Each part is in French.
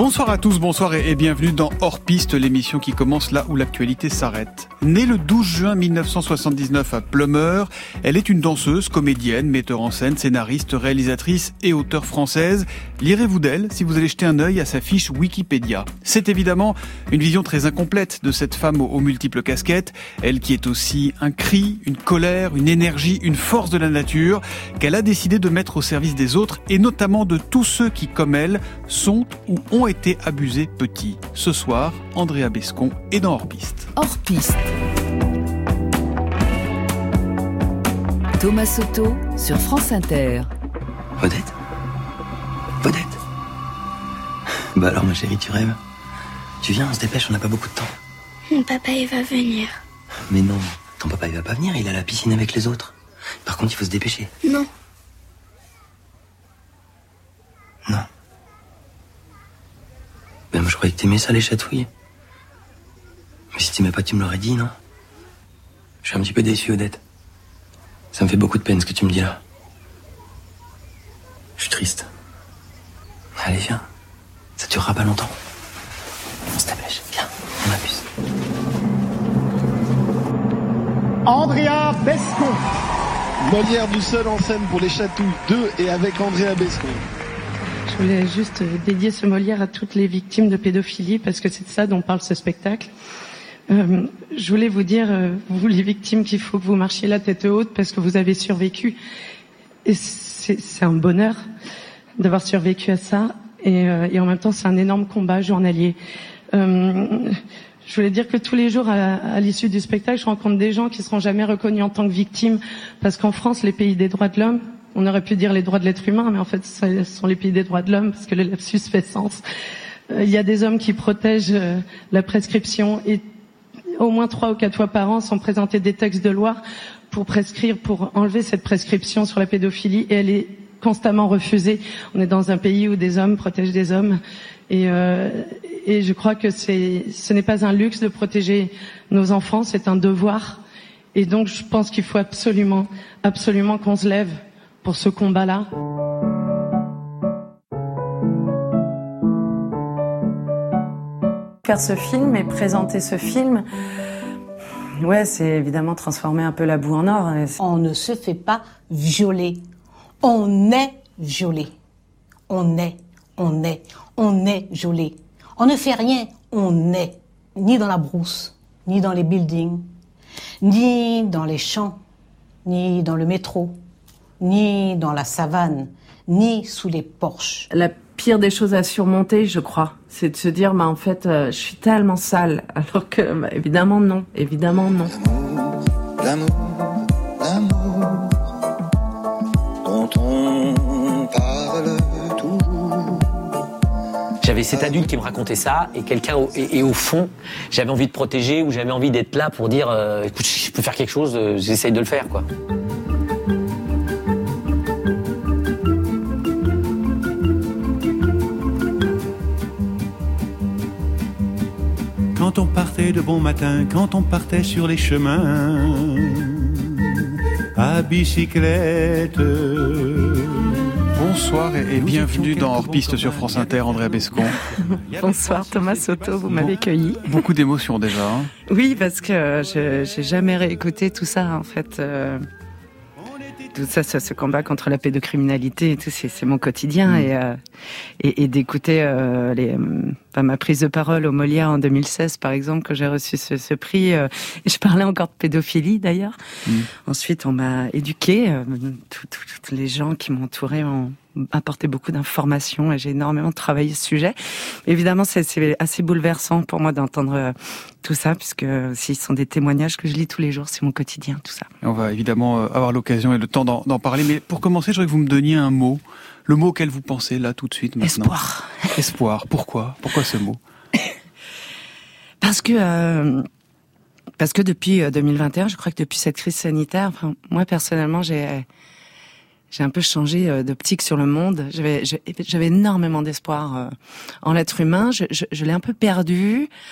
Bonsoir à tous, bonsoir et bienvenue dans Hors Piste, l'émission qui commence là où l'actualité s'arrête. Née le 12 juin 1979 à Pleumeur, elle est une danseuse, comédienne, metteur en scène, scénariste, réalisatrice et auteure française. Lirez-vous d'elle si vous allez jeter un œil à sa fiche Wikipédia. C'est évidemment une vision très incomplète de cette femme aux multiples casquettes, elle qui est aussi un cri, une colère, une énergie, une force de la nature, qu'elle a décidé de mettre au service des autres et notamment de tous ceux qui, comme elle, sont ou ont été abusés petits. Ce soir, Andrea Bescon est dans Hors Piste. Hors Piste. Thomas Soto sur France Inter. Odette ? Odette ? Bah alors ma chérie, tu rêves ? Tu viens, on se dépêche, on n'a pas beaucoup de temps. Mon papa, il va venir. Mais non, ton papa il va pas venir, il est à la piscine avec les autres. Par contre, il faut se dépêcher. Non. Non. Ben moi je croyais que t'aimais ça, les chatouilles. Mais si t'aimais pas, tu me l'aurais dit, non ? Je suis un petit peu déçu, Odette. Ça me fait beaucoup de peine ce que tu me dis là. Je suis triste. Allez, viens. Ça durera pas longtemps. On se dépêche. Viens, on abuse. Andrea Bescon. Molière du seul en scène pour Les Chatouilles 2 et avec Andrea Bescon. Je voulais juste dédier ce Molière à toutes les victimes de pédophilie parce que c'est de ça dont parle ce spectacle. Je voulais vous dire, vous les victimes, qu'il faut que vous marchiez la tête haute parce que vous avez survécu. Et c'est un bonheur d'avoir survécu à ça. Et en même temps, c'est un énorme combat journalier. Je voulais dire que tous les jours, à l'issue du spectacle, je rencontre des gens qui seront jamais reconnus en tant que victimes parce qu'en France, les pays des droits de l'homme, on aurait pu dire les droits de l'être humain, mais en fait, ce sont les pays des droits de l'homme parce que le lapsus fait sens. Il y a des hommes qui protègent la prescription et au moins 3 ou 4 fois par an sont présentés des textes de loi pour prescrire, pour enlever cette prescription sur la pédophilie et elle est constamment refusée. On est dans un pays où des hommes protègent des hommes et je crois que ce n'est pas un luxe de protéger nos enfants, c'est un devoir. Et donc je pense qu'il faut absolument qu'on se lève pour ce combat-là. Faire ce film et présenter ce film, ouais, c'est évidemment transformer un peu la boue en or. On ne se fait pas violer. On est violé. On est violé. On ne fait rien, on est. Ni dans la brousse, ni dans les buildings, ni dans les champs, ni dans le métro, ni dans la savane, ni sous les porches. La pire des choses à surmonter, je crois, c'est de se dire, en fait, je suis tellement sale, alors que, évidemment non. L'amour, dont on parle toujours. J'avais cet adulte qui me racontait ça, et quelqu'un, et au fond, j'avais envie de protéger, ou j'avais envie d'être là pour dire, écoute, je peux faire quelque chose, j'essaye de le faire, quoi. Quand on partait de bon matin, quand on partait sur les chemins, à bicyclette. Bonsoir et bienvenue dans Hors Piste sur France Inter, Andrea Bescon. Bonsoir Thomas Soto, vous m'avez cueilli. Beaucoup d'émotions déjà. Hein. Oui, parce que j'ai jamais réécouté tout ça en fait. Tout ça, ce combat contre la pédocriminalité et tout, c'est mon quotidien. Et d'écouter ma prise de parole au Molière en 2016, par exemple, que j'ai reçu ce prix. Et je parlais encore de pédophilie, d'ailleurs. Ensuite, on m'a éduquée. Tous les gens qui m'entouraient ont apporté beaucoup d'informations et j'ai énormément travaillé ce sujet. Évidemment, c'est assez bouleversant pour moi d'entendre tout ça, puisque ce sont des témoignages que je lis tous les jours, c'est mon quotidien, tout ça. Et on va évidemment avoir l'occasion et le temps d'en parler, mais pour commencer, je voudrais que vous me donniez un mot, le mot auquel vous pensez là tout de suite maintenant. Espoir. Espoir, pourquoi ce mot ? Parce que depuis 2021, je crois que depuis cette crise sanitaire, moi personnellement, j'ai un peu changé d'optique sur le monde. J'avais énormément d'espoir en l'être humain. Je l'ai un peu perdu.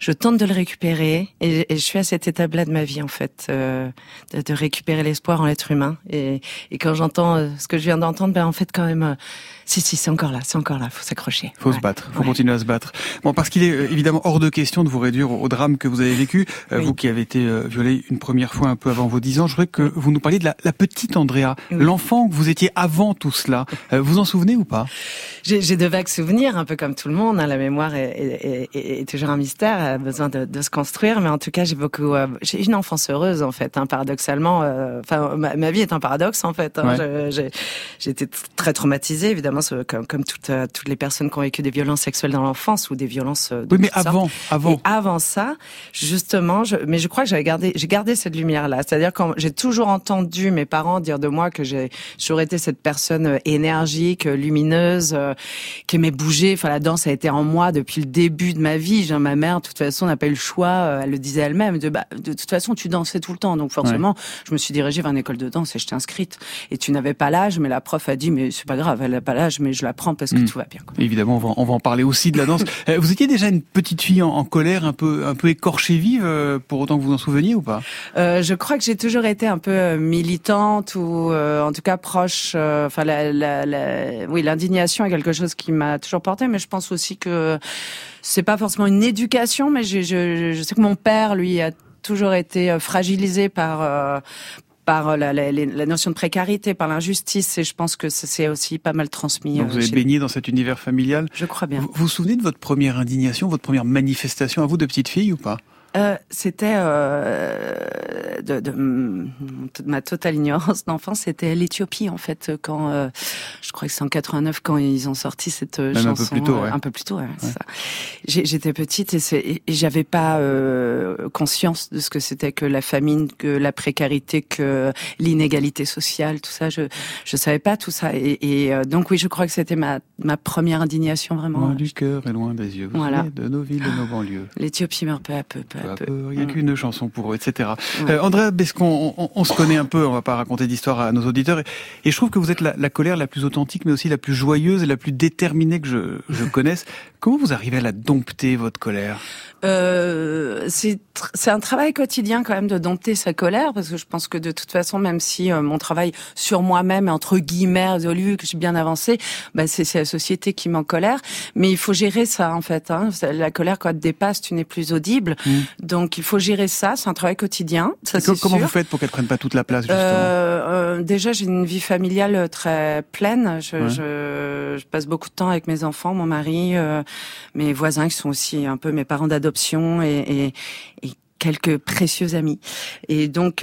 je tente de le récupérer et je suis à cette étape-là de ma vie en fait, de récupérer l'espoir en l'être humain. Et quand j'entends ce que je viens d'entendre, en fait quand même, si c'est encore là, faut s'accrocher. Faut se battre, faut continuer à se battre. Bon, parce qu'il est évidemment hors de question de vous réduire au drame que vous avez vécu, vous qui avez été violée une première fois un peu avant vos 10 ans. Je voudrais que vous nous parliez de la petite Andrea, l'enfant que vous étiez avant tout cela. Vous en souvenez ou pas? J'ai de vagues souvenirs, un peu comme tout le monde. La mémoire est toujours un mystère, a besoin de se construire. Mais en tout cas, j'ai une enfance heureuse en fait. Paradoxalement, ma vie est un paradoxe en fait. J'ai été très traumatisée, évidemment, comme toutes les personnes qui ont vécu des violences sexuelles dans l'enfance ou des violences. Oui, mais avant. Et avant ça, justement, mais je crois que j'ai gardé cette lumière-là. C'est-à-dire quand j'ai toujours entendu mes parents dire de moi que j'ai toujours été cette personne énergique, lumineuse, qui aimait bouger. La danse a été en moi depuis le début de ma vie. Ma mère, de toute façon, n'a pas eu le choix. Elle le disait elle-même. De toute façon, tu dansais tout le temps. Donc forcément, je me suis dirigée vers une école de danse et je t'ai inscrite. Et tu n'avais pas l'âge, mais la prof a dit, mais c'est pas grave, elle n'a pas l'âge, mais je la prends parce que tout va bien. Quoi. Évidemment, on va en parler aussi de la danse. Vous étiez déjà une petite fille en colère, un peu écorchée vive, pour autant que vous en souveniez ou pas? Je crois que j'ai toujours été un peu militante ou en tout cas proche. L'indignation est quelque chose qui m'a toujours portée, mais je pense aussi que c'est pas forcément une éducation, mais je sais que mon père, lui, a toujours été fragilisé par la notion de précarité, par l'injustice, et je pense que ça s'est aussi pas mal transmis. Donc vous avez baigné dans cet univers familial? Je crois bien. Vous vous souvenez de votre première indignation, votre première manifestation à vous de petite fille ou pas? C'était de ma totale ignorance d'enfance, c'était l'Éthiopie en fait, quand je crois que c'est en 89 quand ils ont sorti cette chanson. Un peu plus tôt, un peu plus tôt, c'est ça. J'étais petite et j'avais pas conscience de ce que c'était que la famine, que la précarité, que l'inégalité sociale, tout ça. Je savais pas tout ça et donc oui, je crois que c'était ma première indignation vraiment. Loin du cœur et loin des yeux. Vous souvenez de nos villes, de nos banlieues. L'Éthiopie meurt peu à peu. Il n'y a qu'une chanson pour eux, etc. Andrea Bescon, on se connaît un peu, on va pas raconter d'histoire à nos auditeurs, et je trouve que vous êtes la colère la plus authentique, mais aussi la plus joyeuse et la plus déterminée que je connaisse. Comment vous arrivez à la dompter, votre colère? C'est un travail quotidien quand même de dompter sa colère, parce que je pense que de toute façon, même si mon travail sur moi-même est entre guillemets résolu, que j'ai bien avancé, c'est la société qui m'en colère. Mais il faut gérer ça en fait. La colère, quand elle te dépasse, tu n'es plus audible. Donc il faut gérer ça. C'est un travail quotidien. Ça, c'est comment sûr. vous faites pour qu'elle prenne pas toute la place justement? Déjà, j'ai une vie familiale très pleine. Je passe beaucoup de temps avec mes enfants, mon mari, mes voisins qui sont aussi un peu mes parents d'adoption et quelques précieux amis. Et donc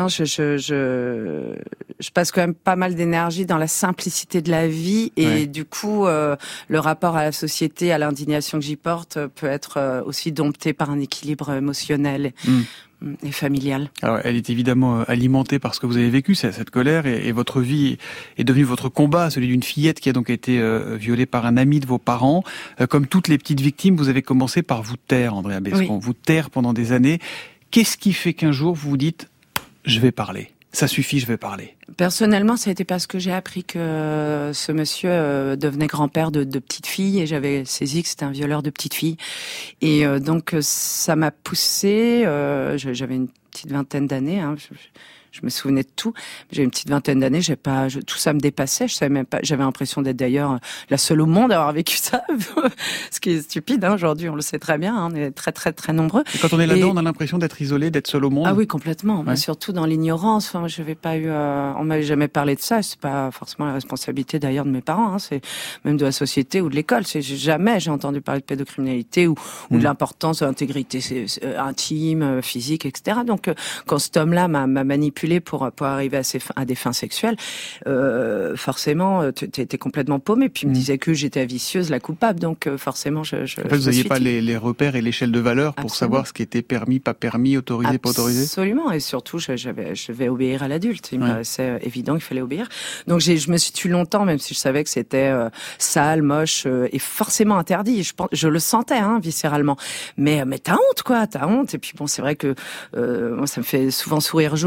je passe quand même pas mal d'énergie dans la simplicité de la vie et du coup le rapport à la société, à l'indignation que j'y porte peut être aussi dompté par un équilibre émotionnel. Et familiale. Alors, elle est évidemment alimentée par ce que vous avez vécu, cette colère, et votre vie est devenue votre combat, celui d'une fillette qui a donc été violée par un ami de vos parents. Comme toutes les petites victimes, vous avez commencé par vous taire, Andrea Bescon, vous taire pendant des années. Qu'est-ce qui fait qu'un jour vous vous dites « je vais parler ». Ça suffit, je vais parler. Personnellement, ça a été parce que j'ai appris que ce monsieur devenait grand-père de petites filles et j'avais saisi que c'était un violeur de petites filles. Et donc, ça m'a poussée. J'avais une petite vingtaine d'années. Je me souvenais de tout. J'ai une petite vingtaine d'années, tout ça me dépassait. Je savais même pas. J'avais l'impression d'être d'ailleurs la seule au monde à avoir vécu ça. Ce qui est stupide. Aujourd'hui, on le sait très bien. On est très très très nombreux. Et quand on est là-dedans, on a l'impression d'être isolé, d'être seul au monde. Ah oui, complètement. Mais surtout dans l'ignorance. Enfin, je n'avais pas eu. On m'avait jamais parlé de ça. C'est pas forcément la responsabilité d'ailleurs de mes parents. C'est même de la société ou de l'école. Jamais j'ai entendu parler de pédocriminalité ou de l'importance de l'intégrité intime, physique, etc. Donc, quand cet homme-là m'a manipulé pour arriver à des fins sexuelles, forcément, t'étais complètement paumé. Puis il me disait que j'étais la vicieuse, la coupable. Donc forcément, en fait, vous n'aviez pas les repères et l'échelle de valeur pour savoir ce qui était permis, pas permis, autorisé, pas autorisé. Absolument. Et surtout, je devais obéir à l'adulte. Il me paraissait évident qu'il fallait obéir. Donc je me suis tue longtemps, même si je savais que c'était sale, moche et forcément interdit. Je le sentais, viscéralement. Mais t'as honte, quoi. T'as honte. Et puis bon, c'est vrai que moi, ça me fait souvent sourire jaune quand j'entends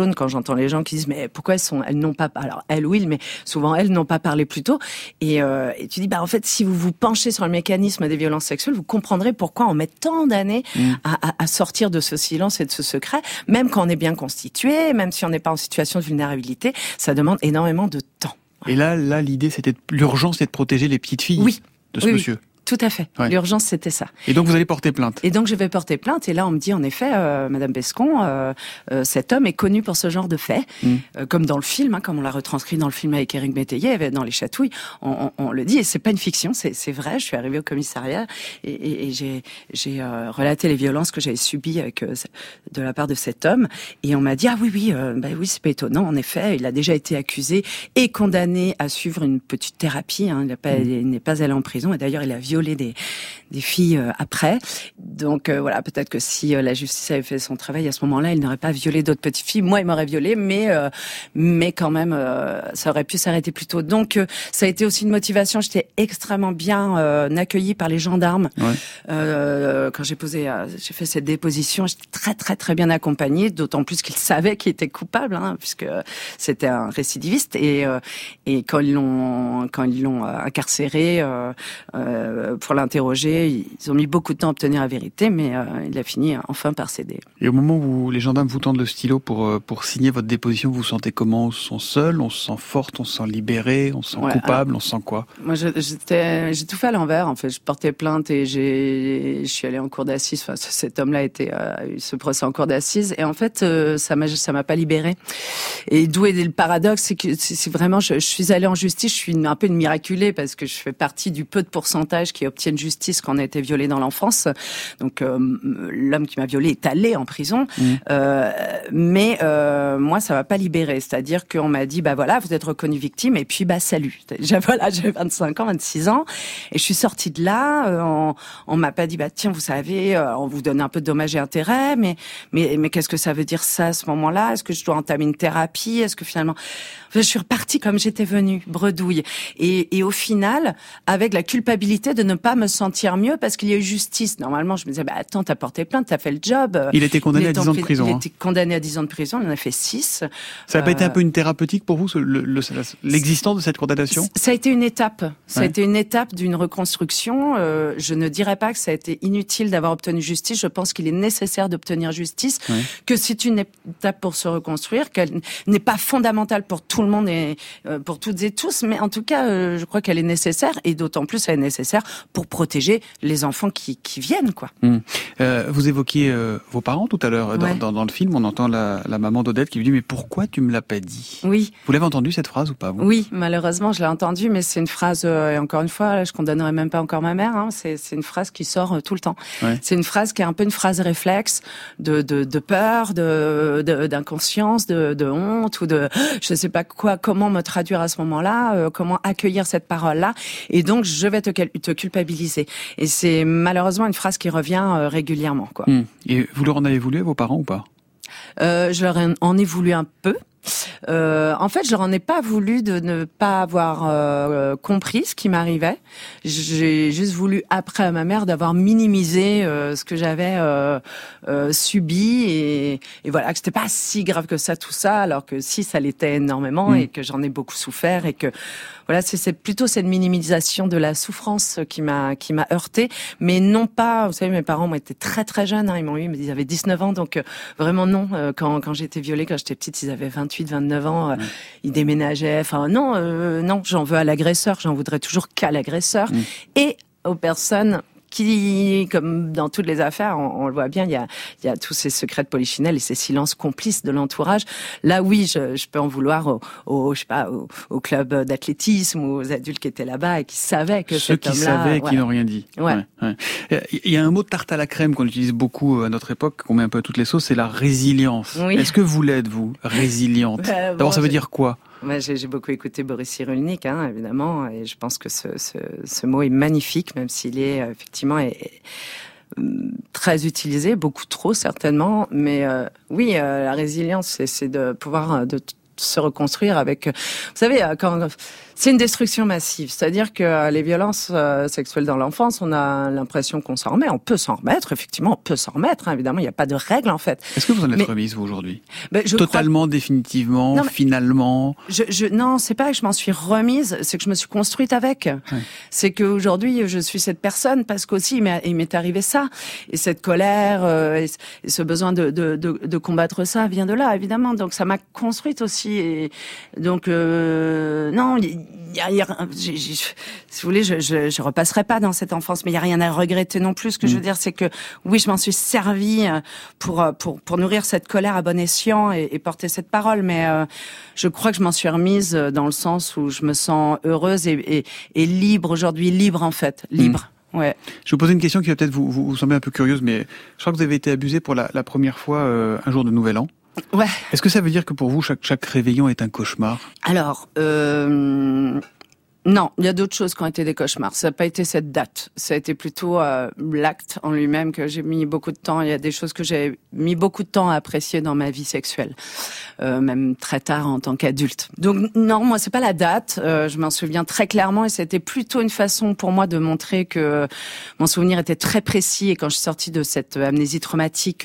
j'entends les gens qui disent mais pourquoi elles n'ont pas, alors elles oui, mais souvent elles n'ont pas parlé plus tôt. Et tu dis en fait si vous vous penchez sur le mécanisme des violences sexuelles, vous comprendrez pourquoi on met tant d'années à sortir de ce silence et de ce secret, même quand on est bien constitué, même si on n'est pas en situation de vulnérabilité, ça demande énormément de temps. Et là, l'idée, l'urgence, c'est de protéger les petites filles de ce monsieur. Tout à fait. Ouais. L'urgence, c'était ça. Et donc, vous allez porter plainte. Et donc, je vais porter plainte. Et là, on me dit, en effet, Madame Bescon, cet homme est connu pour ce genre de faits. Comme dans le film, comme on l'a retranscrit dans le film avec Éric Métayer, dans Les Chatouilles, on le dit. Et c'est pas une fiction, c'est vrai. Je suis arrivée au commissariat et j'ai relaté les violences que j'avais subies de la part de cet homme. Et on m'a dit, oui, c'est pas étonnant. En effet, il a déjà été accusé et condamné à suivre une petite thérapie. Il n'est pas allé en prison. Et d'ailleurs, il a violé des filles après. Donc voilà, peut-être que si la justice avait fait son travail à ce moment-là, il n'aurait pas violé d'autres petites filles. Moi, il m'aurait violé, mais quand même, ça aurait pu s'arrêter plus tôt. Donc ça a été aussi une motivation. J'étais extrêmement bien accueillie par les gendarmes. Quand j'ai fait cette déposition, j'étais très très très bien accompagnée, d'autant plus qu'ils savaient qu'il était coupable, puisque c'était un récidiviste. Et quand ils l'ont incarcéré pour l'interroger, ils ont mis beaucoup de temps à obtenir la vérité, mais il a fini enfin par céder. Et au moment où les gendarmes vous tendent le stylo pour signer votre déposition, vous vous sentez comment? On se sent seul, on se sent forte, on se sent libérée, on se sent coupable, on se sent quoi? Moi, j'ai tout fait à l'envers. En fait, je portais plainte et je suis allée en cour d'assises. Enfin, cet homme-là a eu ce procès en cour d'assises. Et en fait, ça m'a pas libérée. Et d'où est le paradoxe, c'est que c'est vraiment, je suis allée en justice. Je suis un peu une miraculée parce que je fais partie du peu de pourcentage qui obtiennent justice quand on a été violé dans l'enfance. Donc l'homme qui m'a violée est allé en prison, mais moi ça m'a pas libérée. C'est-à-dire qu'on m'a dit voilà, vous êtes reconnu victime et puis salut. J'avais 25 ans, 26 ans et je suis sortie de là. On m'a pas dit tiens, vous savez, on vous donne un peu de dommages et intérêts, mais qu'est-ce que ça veut dire ça à ce moment-là? Est-ce que je dois entamer une thérapie? Est-ce que finalement je suis repartie comme j'étais venue, bredouille. Et au final, avec la culpabilité de ne pas me sentir mieux parce qu'il y a eu justice. Normalement, je me disais, attends, t'as porté plainte, t'as fait le job. Il était condamné à 10 ans de prison. Il était condamné à 10 ans de prison, il en a fait 6. Ça n'a pas été un peu une thérapeutique pour vous, l'existence de cette condamnation? Ça a été une étape. Ça a été une étape d'une reconstruction. Je ne dirais pas que ça a été inutile d'avoir obtenu justice. Je pense qu'il est nécessaire d'obtenir justice, que c'est une étape pour se reconstruire, qu'elle n'est pas fondamentale pour tout le monde et pour toutes et tous, mais en tout cas, je crois qu'elle est nécessaire et d'autant plus elle est nécessaire pour protéger les enfants qui viennent, quoi. Vous évoquiez vos parents tout à l'heure dans le film. On entend la maman d'Odette qui lui dit mais pourquoi tu me l'as pas dit? Oui. Vous l'avez entendu cette phrase ou pas vous? Oui, malheureusement je l'ai entendue, mais c'est une phrase et encore une fois, je condamnerai même pas encore ma mère. C'est une phrase qui sort tout le temps. C'est une phrase qui est un peu une phrase réflexe de peur, d'inconscience, de honte ou de je sais pas quoi. Comment me traduire à ce moment-là? Comment accueillir cette parole-là? Et donc je vais te culpabiliser. Et c'est malheureusement une phrase qui revient régulièrement, quoi. Et vous leur en avez voulu à vos parents ou pas? Je leur en ai voulu un peu. En fait, je leur en ai pas voulu de ne pas avoir compris ce qui m'arrivait. J'ai juste voulu, après à ma mère, d'avoir minimisé ce que j'avais subi et voilà, que c'était pas si grave que ça, tout ça, alors que si, ça l'était énormément et que j'en ai beaucoup souffert et que voilà, c'est plutôt cette minimisation de la souffrance qui m'a heurtée, mais non pas, vous savez, mes parents ont été très très jeunes, ils m'ont eu, mais ils avaient 19 ans, donc vraiment non, quand j'ai été violée, quand j'étais petite, ils avaient 28, 29 ans, ils déménageaient, enfin non, j'en veux à l'agresseur, j'en voudrais toujours qu'à l'agresseur, et aux personnes qui, comme dans toutes les affaires, on le voit bien, il y a tous ces secrets de polichinelle et ces silences complices de l'entourage. Là, oui, je peux en vouloir au club d'athlétisme ou aux adultes qui étaient là-bas et qui savaient que cet homme-là... Ceux qui savaient et qui n'ont rien dit. Il y a un mot de tarte à la crème qu'on utilise beaucoup à notre époque, qu'on met un peu à toutes les sauces, c'est la résilience. Oui. Est-ce que vous l'êtes, vous, résiliente? D'abord, ça veut dire quoi? Moi, j'ai beaucoup écouté Boris Cyrulnik, évidemment, et je pense que ce mot est magnifique, même s'il est effectivement très utilisé, beaucoup trop certainement. Mais oui, la résilience, c'est de pouvoir se reconstruire avec. Vous savez, quand c'est une destruction massive, c'est-à-dire que les violences sexuelles dans l'enfance, on a l'impression qu'on s'en remet. On peut s'en remettre, effectivement, on peut s'en remettre. Hein, évidemment, il n'y a pas de règle en fait. Est-ce que vous en êtes remise vous aujourd'hui? Je Totalement, définitivement, non, finalement. Non, c'est pas que je m'en suis remise, c'est que je me suis construite avec. Ouais. C'est qu'aujourd'hui, je suis cette personne parce qu'aussi il m'est arrivé ça, et cette colère, et ce besoin de combattre ça vient de là, évidemment. Donc ça m'a construite aussi. Et donc non. Si vous voulez, je repasserai pas dans cette enfance, mais il y a rien à regretter non plus. Ce que je veux dire, c'est que oui, je m'en suis servie pour nourrir cette colère à bon escient et porter cette parole, mais je crois que je m'en suis remise dans le sens où je me sens heureuse et libre aujourd'hui, libre en fait, libre. Ouais. Je vais vous poser une question qui va peut-être vous sembler un peu curieuse, mais je crois que vous avez été abusée pour la première fois un jour de Nouvel An. Ouais. Est-ce que ça veut dire que pour vous, chaque réveillon est un cauchemar? Alors, non, il y a d'autres choses qui ont été des cauchemars. Ça n'a pas été cette date. Ça a été plutôt l'acte en lui-même que j'ai mis beaucoup de temps. Il y a des choses que j'ai mis beaucoup de temps à apprécier dans ma vie sexuelle, même très tard en tant qu'adulte. Donc non, moi c'est pas la date. Je m'en souviens très clairement et c'était plutôt une façon pour moi de montrer que mon souvenir était très précis. Et quand je suis sortie de cette amnésie traumatique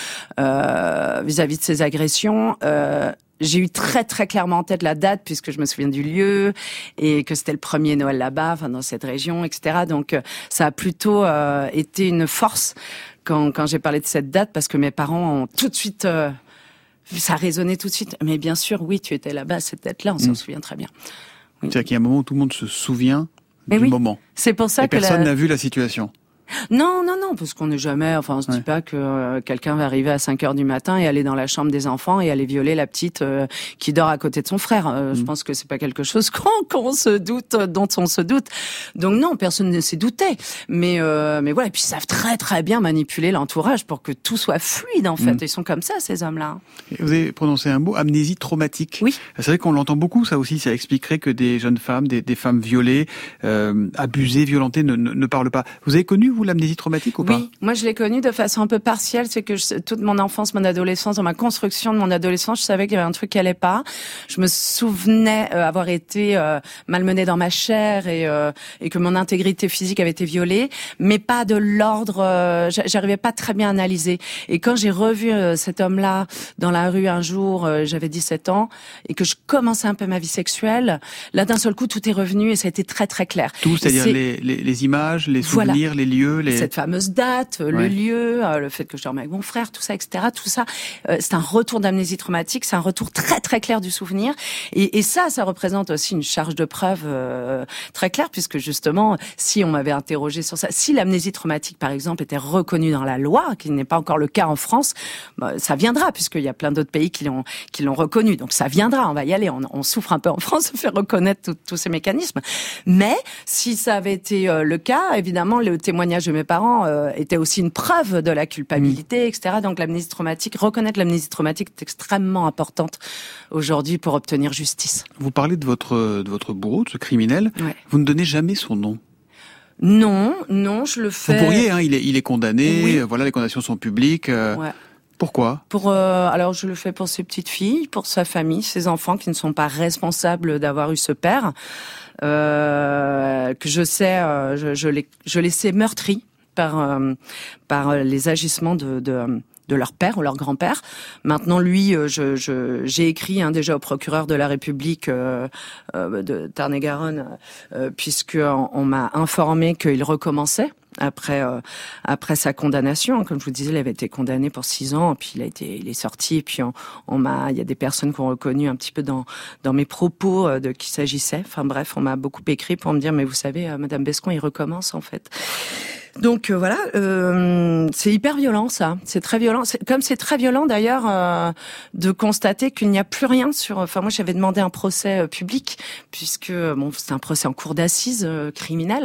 vis-à-vis de ces agressions. J'ai eu très très clairement en tête la date puisque je me souviens du lieu et que c'était le premier Noël là-bas, enfin dans cette région, etc. Donc ça a plutôt été une force quand j'ai parlé de cette date parce que mes parents ont tout de suite, ça a résonné tout de suite. Mais bien sûr, oui, tu étais là-bas, cette date-là, on s'en souvient très bien. Oui. C'est-à-dire qu'il y a un moment où tout le monde se souvient du moment. C'est pour ça et que personne n'a vu la situation. Non, parce qu'on n'est jamais, enfin, on se dit pas que quelqu'un va arriver à 5h du matin et aller dans la chambre des enfants et aller violer la petite qui dort à côté de son frère. Je pense que c'est pas quelque chose qu'on se doute, dont on se doute. Donc non, personne ne s'est douté. Mais voilà, et puis ils savent très très bien manipuler l'entourage pour que tout soit fluide en fait. Ils sont comme ça, ces hommes-là. Et vous avez prononcé un mot, amnésie traumatique. Oui. C'est vrai qu'on l'entend beaucoup, ça aussi, ça expliquerait que des jeunes femmes, des femmes violées, abusées, violentées ne parlent pas. Vous avez connu, vous, l'amnésie traumatique ou pas? Oui, moi je l'ai connue de façon un peu partielle, c'est que toute mon enfance, mon adolescence, dans ma construction de mon adolescence, je savais qu'il y avait un truc qui allait pas. Je me souvenais avoir été malmenée dans ma chair et que mon intégrité physique avait été violée, mais pas de l'ordre, j'arrivais pas très bien à analyser. Et quand j'ai revu cet homme-là dans la rue un jour, j'avais 17 ans, et que je commençais un peu ma vie sexuelle, là d'un seul coup tout est revenu et ça a été très très clair. Tout, c'est-à-dire les images, les souvenirs, les lieux, cette fameuse date, le lieu, le fait que je dormais avec mon frère, tout ça, etc. Tout ça, c'est un retour d'amnésie traumatique, c'est un retour très très clair du souvenir. Et ça représente aussi une charge de preuve très claire, puisque justement, si on m'avait interrogé sur ça, si l'amnésie traumatique, par exemple, était reconnue dans la loi, qui n'est pas encore le cas en France, ça viendra, puisqu'il y a plein d'autres pays qui l'ont reconnu. Donc ça viendra, on va y aller. On souffre un peu en France de faire reconnaître tous ces mécanismes. Mais si ça avait été le cas, évidemment, le témoignage de mes parents était aussi une preuve de la culpabilité, etc. Donc reconnaître l'amnésie traumatique est extrêmement importante aujourd'hui pour obtenir justice. Vous parlez de votre bourreau, de ce criminel. Ouais. Vous ne donnez jamais son nom. Non, je le fais. Vous pourriez, il est condamné. Oui. Voilà, les condamnations sont publiques. Ouais. Pourquoi? Alors je le fais pour ses petites filles, pour sa famille, ses enfants qui ne sont pas responsables d'avoir eu ce père, que je sais, je les sais meurtris par les agissements de leur père ou leur grand-père. Maintenant, lui, j'ai écrit déjà au procureur de la République de Tarn-et-Garonne, puisque on m'a informé qu'il recommençait après sa condamnation. Comme je vous disais, il avait été condamné pour 6 ans, puis il est sorti, et puis il y a des personnes qui ont reconnu un petit peu dans mes propos de qui s'agissait. Enfin bref, on m'a beaucoup écrit pour me dire, mais vous savez, Madame Bescon, il recommence en fait. Donc voilà, c'est hyper violent ça, c'est très violent. C'est très violent d'ailleurs de constater qu'il n'y a plus rien sur. Enfin moi j'avais demandé un procès public puisque c'était un procès en cour d'assises criminel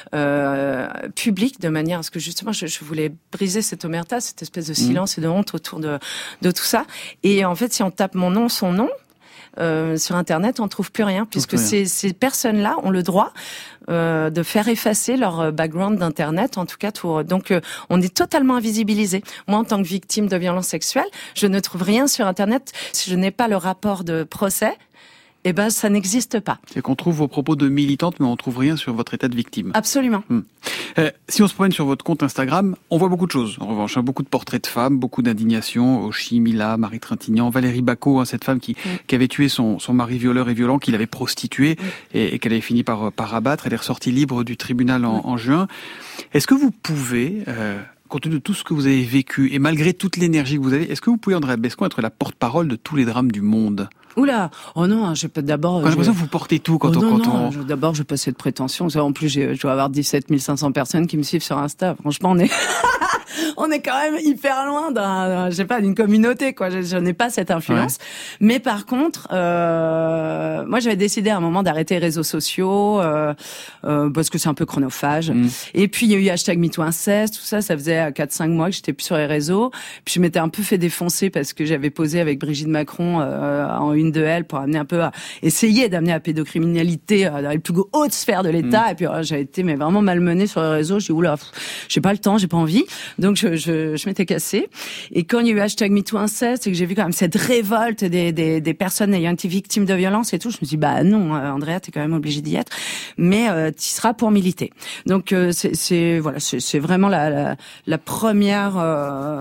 public de manière à ce que justement je voulais briser cette omerta, cette espèce de silence et de honte autour de tout ça. Et en fait si on tape mon nom, son nom. sur Internet, on trouve plus rien, puisque ces personnes-là ont le droit de faire effacer leur background d'Internet, en tout cas tout. Donc, on est totalement invisibilisé. Moi, en tant que victime de violences sexuelles, je ne trouve rien sur Internet. Si je n'ai pas le rapport de procès, eh ben, ça n'existe pas. C'est qu'on trouve vos propos de militante, mais on trouve rien sur votre état de victime. Absolument. Si on se promène sur votre compte Instagram, on voit beaucoup de choses. En revanche, beaucoup de portraits de femmes, beaucoup d'indignation. Ochi, Mila, Marie Trintignant, Valérie Bacot, cette femme qui avait tué son mari violeur et violent, qui l'avait prostitué et qu'elle avait fini par abattre. Elle est ressortie libre du tribunal en juin. Est-ce que vous pouvez... compte tenu de tout ce que vous avez vécu et malgré toute l'énergie que vous avez, est-ce que vous pouvez, Andrea Bescon, être la porte-parole de tous les drames du monde ? Oula, oh non, j'ai pas d'abord. J'ai l'impression que vous portez tout quand on. D'abord, j'ai pas cette prétention. En plus, je dois avoir 17 500 personnes qui me suivent sur Insta. Franchement, on est quand même hyper loin d'une communauté, quoi. Je n'ai pas cette influence. Ouais. Mais par contre, moi, j'avais décidé à un moment d'arrêter les réseaux sociaux, parce que c'est un peu chronophage. Et puis, il y a eu #MeTooInceste, tout ça. Ça faisait 4-5 mois que j'étais plus sur les réseaux. Puis, je m'étais un peu fait défoncer parce que j'avais posé avec Brigitte Macron, en une de elle pour amener un peu essayer d'amener la pédocriminalité dans les plus hautes sphères de l'État. Et puis, j'ai été, vraiment malmenée sur les réseaux. J'ai dit, oula, j'ai pas le temps, j'ai pas envie. Donc, je m'étais cassée. Et quand il y a eu #MeTooInceste et que j'ai vu quand même cette révolte des personnes ayant été victimes de violences et tout, je me suis dit, non, Andrea, t'es quand même obligée d'y être. Mais, t'y seras pour militer. Donc, c'est vraiment la première,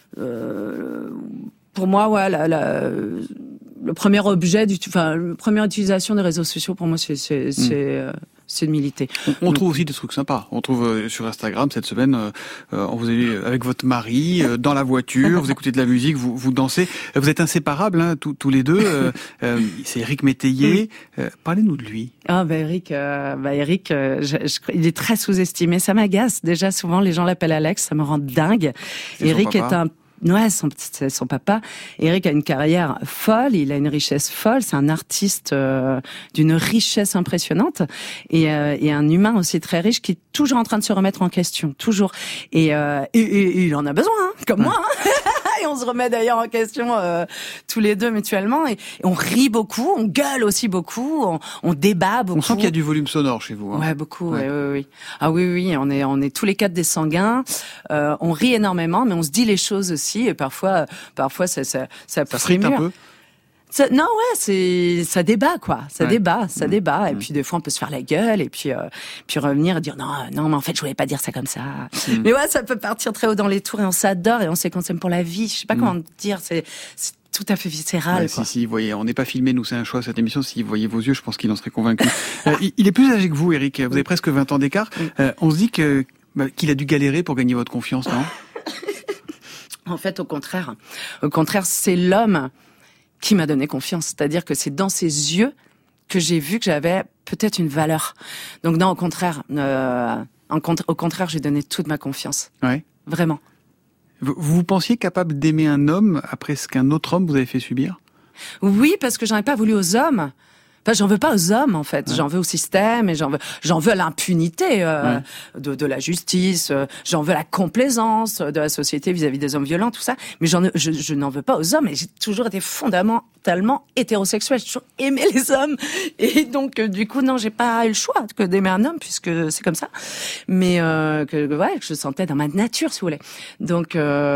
pour moi, le premier objet la première utilisation des réseaux sociaux pour moi, c'est de militer. On trouve aussi des trucs sympas. On trouve sur Instagram cette semaine, on vous a vu avec votre mari dans la voiture, vous écoutez de la musique, vous dansez. Vous êtes inséparables, tous les deux. C'est Éric Métayer. Parlez-nous de lui. Éric, il est très sous-estimé. Ça m'agace. Déjà, souvent, les gens l'appellent Alex. Ça me rend dingue. Éric est un... Ouais, son papa. Éric a une carrière folle, il a une richesse folle, c'est un artiste d'une richesse impressionnante et un humain aussi très riche qui est toujours en train de se remettre en question, toujours. Et il en a besoin, comme moi. Et on se remet d'ailleurs en question tous les deux mutuellement et on rit beaucoup, on gueule aussi beaucoup, on débat beaucoup. On sent qu'il y a du volume sonore chez vous. Ouais, beaucoup. Oui. Ah oui, on est tous les quatre des sanguins. On rit énormément, mais on se dit les choses aussi et parfois ça pousse les murs. Un peu. Ça débat, quoi. Ça débat. Et puis, des fois, on peut se faire la gueule et puis revenir et dire non, mais en fait, je voulais pas dire ça comme ça. Mais ouais, ça peut partir très haut dans les tours et on s'adore et on sait qu'on s'aime pour la vie. Je sais pas comment dire, c'est tout à fait viscéral, quoi. Si, voyez, on n'est pas filmé, nous, c'est un choix, cette émission. S'il voyait vos yeux, je pense qu'il en serait convaincu. Il est plus âgé que vous, Éric. Vous avez presque 20 ans d'écart. On se dit qu'il a dû galérer pour gagner votre confiance, non? En fait, au contraire, c'est l'homme qui m'a donné confiance. C'est-à-dire que c'est dans ses yeux que j'ai vu que j'avais peut-être une valeur. Donc non, au contraire, j'ai donné toute ma confiance. Ouais. Vraiment. Vous pensiez capable d'aimer un homme après ce qu'un autre homme vous avait fait subir? Oui, parce que j'en ai pas voulu aux hommes. Enfin, j'en veux pas aux hommes, en fait. Ouais. J'en veux au système et j'en veux à l'impunité de la justice. J'en veux à la complaisance de la société vis-à-vis des hommes violents, tout ça. Mais je n'en veux pas aux hommes. Et j'ai toujours été fondamentalement hétérosexuelle. J'ai toujours aimé les hommes. Et donc, du coup, non, j'ai pas eu le choix que d'aimer un homme puisque c'est comme ça. Mais que je sentais dans ma nature, si vous voulez. Donc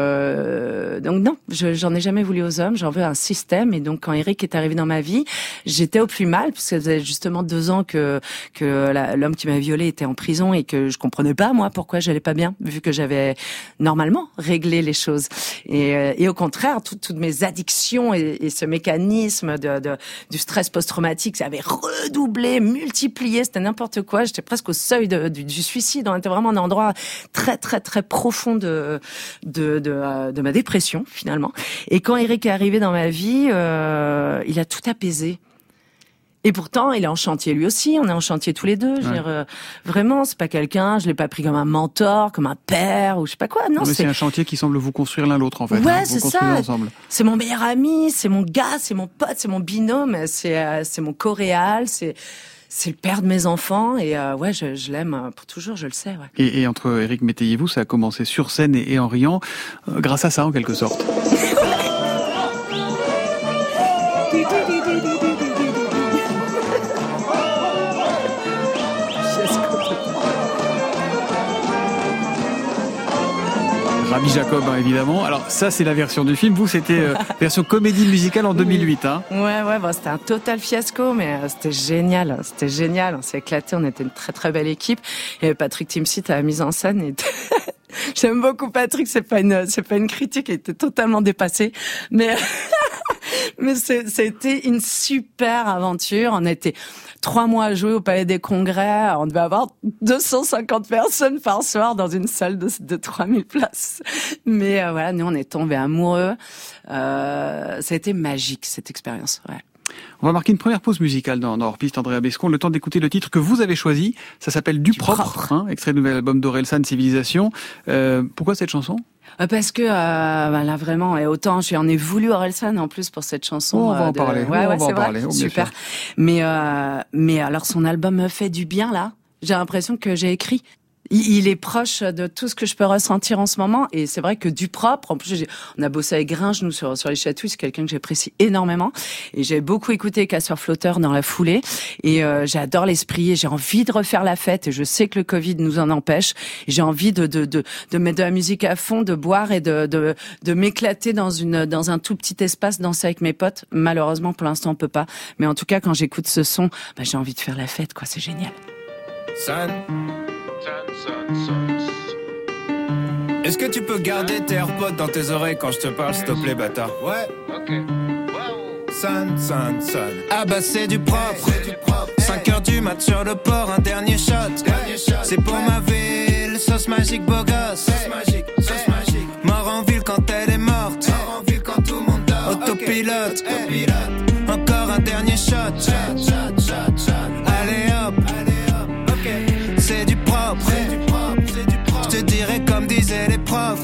non, j'en ai jamais voulu aux hommes. J'en veux à un système. Et donc, quand Éric est arrivé dans ma vie, j'étais au plus mal parce que ça faisait justement 2 ans que l'homme qui m'a violée était en prison et que je comprenais pas, moi, pourquoi j'allais pas bien, vu que j'avais normalement réglé les choses. Et au contraire, toutes mes addictions et ce mécanisme du stress post-traumatique, ça avait redoublé, multiplié, c'était n'importe quoi. J'étais presque au seuil du suicide. On était vraiment un endroit très, très, très profond de ma dépression, finalement. Et quand Éric est arrivé dans ma vie, il a tout apaisé. Et pourtant, il est en chantier lui aussi. On est en chantier tous les deux. Je veux dire, vraiment, c'est pas quelqu'un. Je l'ai pas pris comme un mentor, comme un père ou je sais pas quoi. Non, mais c'est un chantier qui semble vous construire l'un l'autre en fait. Ouais, c'est ça. Ensemble. C'est mon meilleur ami, c'est mon gars, c'est mon pote, c'est mon binôme, c'est mon coréal, c'est le père de mes enfants et je l'aime pour toujours, je le sais. Ouais. Et entre Éric Métayer et vous, ça a commencé sur scène et en riant, grâce à ça en quelque sorte. Rabbi Jacob, hein, évidemment. Alors ça, c'est la version du film. Vous, c'était version comédie musicale en 2008. Hein. Ouais, bon, c'était un total fiasco, mais c'était génial. C'était génial. On s'est éclaté. On était une très très belle équipe. Et Patrick Timsit à la mise en scène. Et j'aime beaucoup Patrick. C'est pas une critique. Il était totalement dépassé, mais c'était une super aventure. On était 3 mois à jouer au Palais des Congrès. On devait avoir 250 personnes par soir dans une salle de 3000 places. Mais voilà, nous, on est tombés amoureux. Ça a été magique, cette expérience. Ouais. On va marquer une première pause musicale dans Hors-Piste, Andrea Bescon. Le temps d'écouter le titre que vous avez choisi. Ça s'appelle Du propre. Hein, extrait du nouvel album d'Orelsan, Civilisation. Pourquoi cette chanson ? Parce que là vraiment, et autant j'en ai voulu Orelsan en plus pour cette chanson. On va en parler. Ouais, on va c'est en vrai. parler. Super. Mais alors son album me fait du bien là. J'ai l'impression que j'ai écrit. Il est proche de tout ce que je peux ressentir en ce moment, et c'est vrai que du propre. En plus, on a bossé avec Gringe, nous, sur les Chatouilles. C'est quelqu'un que j'apprécie énormément, et j'ai beaucoup écouté Casseur Flotteur dans la foulée, et j'adore l'esprit, et j'ai envie de refaire la fête, et je sais que le Covid nous en empêche. Et j'ai envie de mettre de la musique à fond, de boire et de m'éclater dans un tout petit espace, danser avec mes potes. Malheureusement, pour l'instant, on peut pas. Mais en tout cas, quand j'écoute ce son, j'ai envie de faire la fête, quoi. C'est génial. Est-ce que tu peux garder tes AirPods dans tes oreilles quand je te parle, s'il te plaît, bâtard? Ouais, ok. Son. Ah bah c'est du propre. 5h du mat sur le port, un dernier shot. C'est pour ma ville, sauce magique, beau gosse. Sauce magique. Mort en ville quand elle est morte. Mort en ville quand tout le monde dort. Autopilote. Encore un dernier shot. Allez hop. C'est du propre. Je te dirais comme disaient les profs.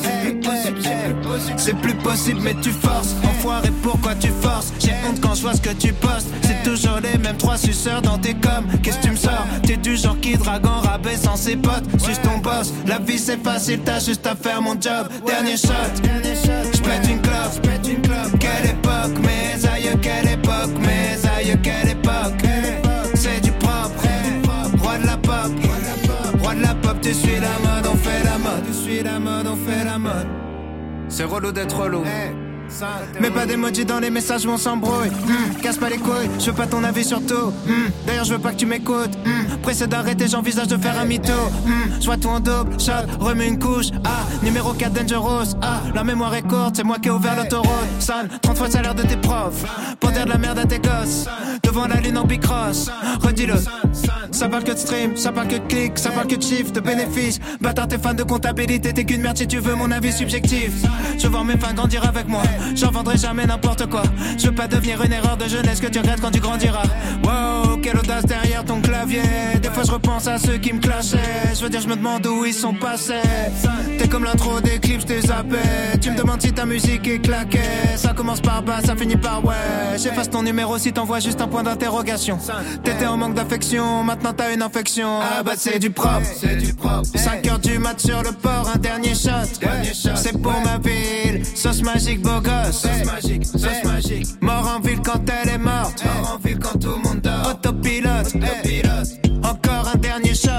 C'est plus possible mais tu forces. Enfoiré, pourquoi tu forces? J'ai honte quand je vois ce que tu postes. C'est toujours les mêmes 3 suceurs dans tes coms. Qu'est-ce que tu me sors? T'es du genre qui drague en rabais sans ses potes. Suce ton boss, la vie c'est facile, t'as juste à faire mon job. Dernier shot, j'pète une clope. Quelle époque, mes aïeux, quelle époque, mes aïeux, quelle époque. C'est du propre, roi de la pop. Roi de la pop, tu suis la mode, on fait la mode. Tu suis la mode, on fait la mode. C'est relou d'être relou. Mais pas d'emoji dans les messages, on s'embrouille. Casse pas les couilles, je veux pas ton avis sur tout. D'ailleurs, je veux pas que tu m'écoutes. Pressé d'arrêter, j'envisage de faire un mytho. Je vois tout en double, shot, remets une couche. Ah, numéro 4 Dangerous. Ah, la mémoire est courte, c'est moi qui ai ouvert l'autoroute. Son, 30 fois le salaire de tes profs. Pour dire de la merde à tes gosses. Devant la lune en bicross. Redis-le. Ça parle que de stream, ça parle que de clics, ça parle que de chiffres, de bénéfices. Bâtard, t'es fan de comptabilité, t'es qu'une merde si tu veux mon avis subjectif. Je veux voir mes fans grandir avec moi. J'en vendrai jamais n'importe quoi. Je veux pas devenir une erreur de jeunesse que tu regrettes quand tu grandiras. Wow, quelle audace derrière ton clavier. Des fois je repense à ceux qui me clashaient. Je veux dire je me demande où ils sont passés. T'es comme l'intro des clips, je t'ai zappé. Tu me demandes si ta musique est claquée. Ça commence par bas, ça finit par ouais. J'efface ton numéro si t'envoies juste un point d'interrogation. T'étais en manque d'affection, maintenant t'as une infection. Ah bah c'est du propre. 5h du mat sur le port, un dernier shot. C'est pour ma ville, sauce magique, beau gosse. Sauce magique. Mort en ville quand elle est morte. Mort en ville quand tout le monde dort. Autopilote. Encore un dernier shot.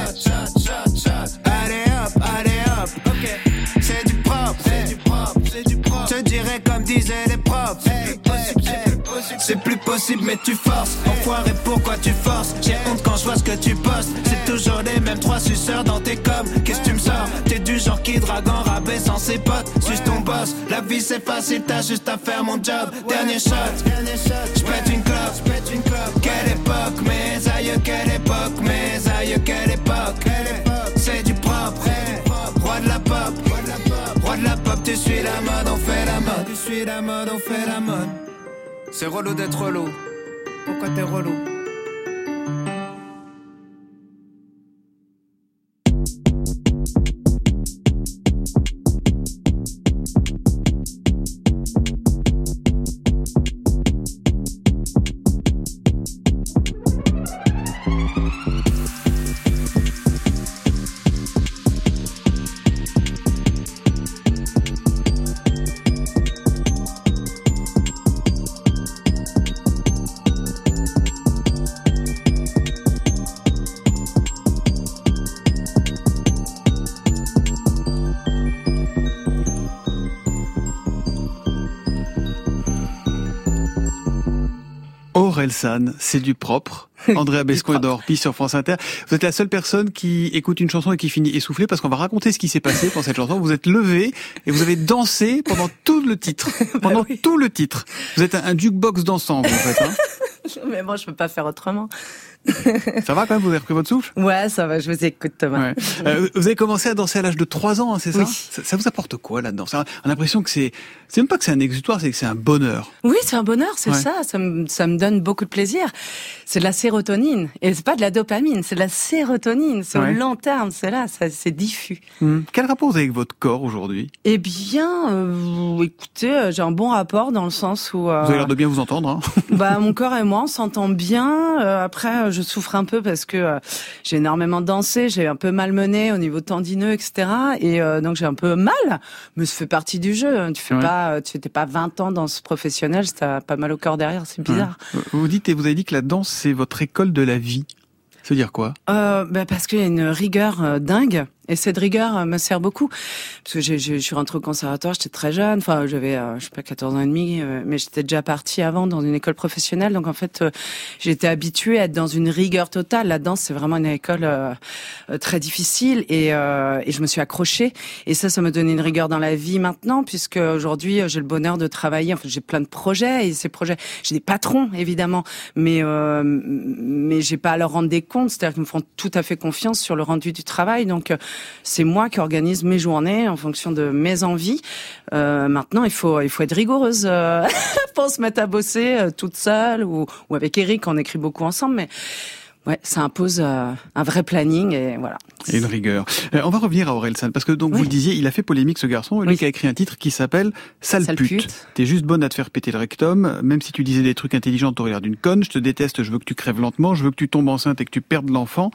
Allez hop. C'est du propre. Je dirais comme disaient les profs. C'est plus possible mais tu forces. Enfoiré, pourquoi tu forces? J'ai honte quand je vois ce que tu postes. C'est toujours les mêmes 3 suceurs dans tes coms. Qu'est-ce que tu me sors? T'es du genre qui drague en rabais sans ses potes. Suce ton boss, la vie c'est facile, t'as juste à faire mon job. Dernier shot, j'pète une clope. Quelle époque, mes aïeux, quelle époque, mes aïeux, quelle époque. C'est du propre, roi de la pop. Roi de la pop, tu suis la mode, on fait la mode. Tu suis la mode, on fait la mode. C'est relou d'être relou. Pourquoi t'es relou? Orelsan, c'est du propre. Andrea Bescon est dans Hors Piste sur France Inter. Vous êtes la seule personne qui écoute une chanson et qui finit essoufflée parce qu'on va raconter ce qui s'est passé dans cette chanson. Vous êtes levé et vous avez dansé pendant tout le titre. Tout le titre. Vous êtes un jukebox dansant, vous, en fait, hein. Mais moi, je peux pas faire autrement. Ça va quand même, vous avez repris votre souffle? Ouais, ça va, je vous écoute, Thomas. Ouais. Vous avez commencé à danser à l'âge de 3 ans, hein, c'est ça? Oui. Ça vous apporte quoi là-dedans? On a l'impression que c'est même pas que c'est un exutoire, c'est que c'est un bonheur. Oui, c'est un bonheur, c'est ça. Ça me donne beaucoup de plaisir. C'est de la sérotonine. Et c'est pas de la dopamine, c'est de la sérotonine. C'est au long terme, c'est là, c'est diffus. Quel rapport vous avez avec votre corps aujourd'hui? Eh bien, écoutez, j'ai un bon rapport dans le sens où... Vous avez l'air de bien vous entendre, hein. Bah, mon corps et moi, on s'entend bien. Après, je souffre un peu parce que j'ai énormément dansé, j'ai un peu malmené au niveau tendineux, etc. Et donc j'ai un peu mal, mais ça fait partie du jeu. Tu étais pas 20 ans dans ce professionnel, t'as pas mal au corps derrière, c'est bizarre. Vous avez dit que la danse, c'est votre école de la vie. Ça veut dire quoi? Parce qu'il y a une rigueur dingue. Et cette rigueur me sert beaucoup. Parce que je suis rentrée au conservatoire, j'étais très jeune. Enfin, j'avais, 14 ans et demi, mais j'étais déjà partie avant dans une école professionnelle. Donc, en fait, j'étais habituée à être dans une rigueur totale. La danse, c'est vraiment une école très difficile. Et je me suis accrochée. Et ça me donnait une rigueur dans la vie maintenant, puisque aujourd'hui, j'ai le bonheur de travailler. Enfin, j'ai plein de projets. Et ces projets, j'ai des patrons, évidemment. Mais j'ai pas à leur rendre des comptes. C'est-à-dire qu'ils me font tout à fait confiance sur le rendu du travail. Donc, c'est moi qui organise mes journées en fonction de mes envies. Maintenant, il faut être rigoureuse pour se mettre à bosser toute seule ou avec Eric, on écrit beaucoup ensemble, mais ouais, ça impose un vrai planning et voilà. Et une rigueur. On va revenir à Orelsan parce que donc vous le disiez, il a fait polémique ce garçon, lui qui a écrit un titre qui s'appelle Sale pute. T'es juste bonne à te faire péter le rectum, même si tu disais des trucs intelligents, t'aurais l'air d'une conne. Je te déteste, je veux que tu crèves lentement, je veux que tu tombes enceinte et que tu perdes l'enfant.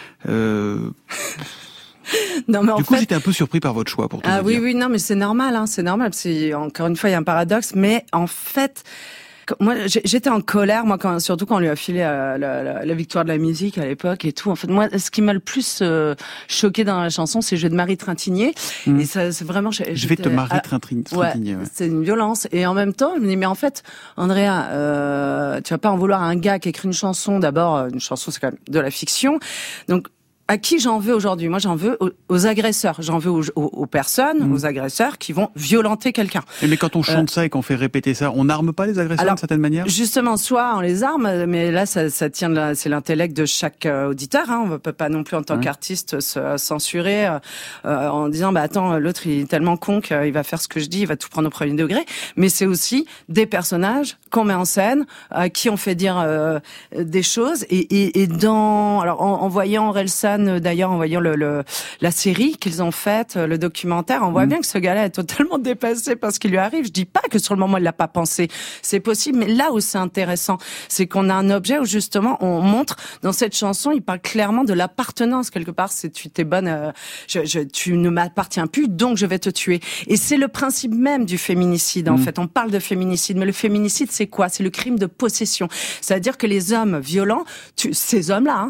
Non, mais du coup, j'étais un peu surpris par votre choix, pour tout vous dire. Oui, non, mais c'est normal, c'est normal. Encore une fois, il y a un paradoxe, mais en fait, moi, j'étais en colère, surtout quand on lui a filé la victoire de la musique à l'époque et tout. En fait, moi, ce qui m'a le plus choqué dans la chanson, c'est le jeu de Marie Trintignant. Et ça, c'est vraiment. Je vais te Marie Trintignant. Ouais. C'est une violence. Et en même temps, je me dis, mais en fait, Andrea, tu vas pas en vouloir à un gars qui écrit une chanson. D'abord, une chanson, c'est quand même de la fiction. Donc, à qui j'en veux aujourd'hui? Moi, j'en veux aux agresseurs. J'en veux aux personnes, aux agresseurs qui vont violenter quelqu'un. Mais quand on chante ça et qu'on fait répéter ça, on n'arme pas les agresseurs d'une certaine manière? Justement, soit on les arme, mais là, ça tient c'est l'intellect de chaque auditeur. Hein. On ne peut pas non plus, en tant qu'artiste, se censurer en disant, attends, l'autre, il est tellement con qu'il va faire ce que je dis, il va tout prendre au premier degré. Mais c'est aussi des personnages qu'on met en scène, à qui on fait dire des choses. Et en voyant Orelsan, d'ailleurs, en voyant la série qu'ils ont faite, le documentaire, on voit bien que ce gars-là est totalement dépassé par ce qui lui arrive. Je dis pas que sur le moment il l'a pas pensé, c'est possible, mais là où c'est intéressant, c'est qu'on a un objet où justement on montre dans cette chanson, il parle clairement de l'appartenance quelque part. C'est tu t'es bonne, tu ne m'appartiens plus, donc je vais te tuer. Et c'est le principe même du féminicide. En fait, on parle de féminicide, mais le féminicide c'est quoi? C'est le crime de possession. C'est-à-dire que les hommes violents, ces hommes-là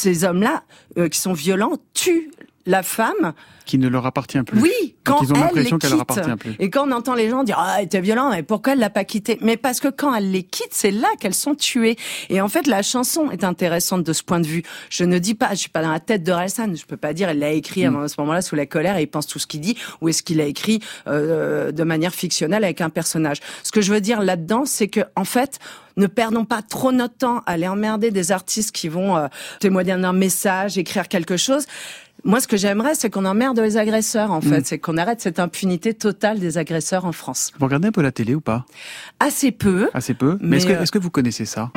qui sont violents, tuent la femme qui ne leur appartient plus. Oui, quand ils ont l'impression qu'elle leur quitte. appartient plus. Et quand on entend les gens dire elle était violente, mais pourquoi elle l'a pas quitté? Mais parce que quand elle les quitte, c'est là qu'elles sont tuées. Et en fait, la chanson est intéressante de ce point de vue. Je ne dis pas, je suis pas dans la tête d'Orelsan, je peux pas dire elle l'a écrit à ce moment-là sous la colère et il pense tout ce qu'il dit, ou est-ce qu'il a écrit de manière fictionnelle avec un personnage. Ce que je veux dire là-dedans, c'est que en fait, ne perdons pas trop notre temps à aller emmerder des artistes qui vont témoigner d'un message, écrire quelque chose. Moi, ce que j'aimerais, c'est qu'on emmerde les agresseurs, en fait. C'est qu'on arrête cette impunité totale des agresseurs en France. Vous regardez un peu la télé ou pas? Assez peu. Assez peu. Mais est-ce que vous connaissez ça?